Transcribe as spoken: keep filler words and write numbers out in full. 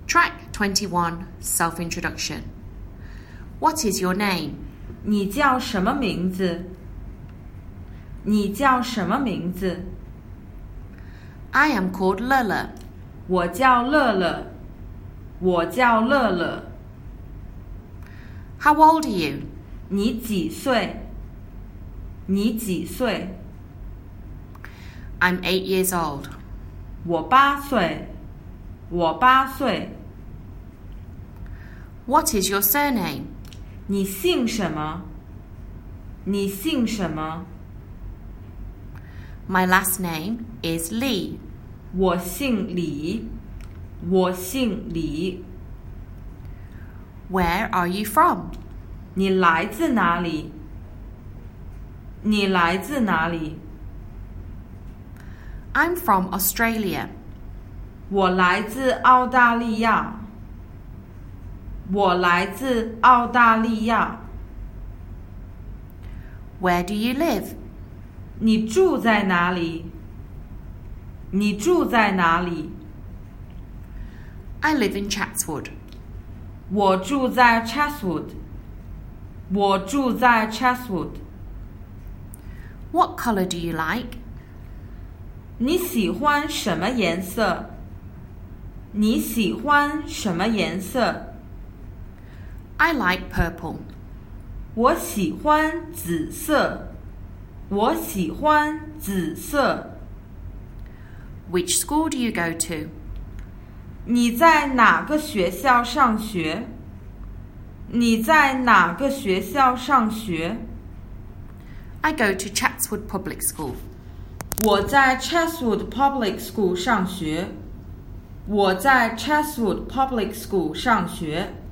Track twenty-one, Self-Introduction. What is your name? 你叫什么名字？你叫什么名字？ I am called Lele. 我叫乐乐。我叫乐乐。 How old are you? 你几岁？你几岁？ I'm eight years old. 我八岁。我八岁。 What is your surname? 你姓什么？你姓什么？ My last name is Lee. 我姓李。我姓李。 Where are you from? 你来自哪里？你来自哪里？ I'm from Australia. 我来自澳大利亚。我来自澳大利亚。 Where do you live? 你住在哪里？你住在哪里？ I live in Chatswood. 我住在 Chatswood。我住在 Chatswood。 What color do you like? 你喜欢什么颜色？你喜欢什么颜色？ I like purple. 我喜欢紫色。我喜欢紫色。 Which school do you go to? 你在哪个学校上学？你在哪个学校上学？ I go to Chatswood Public School. 我在 Chatswood Public School 上学。我在 Chatswood Public School 上学。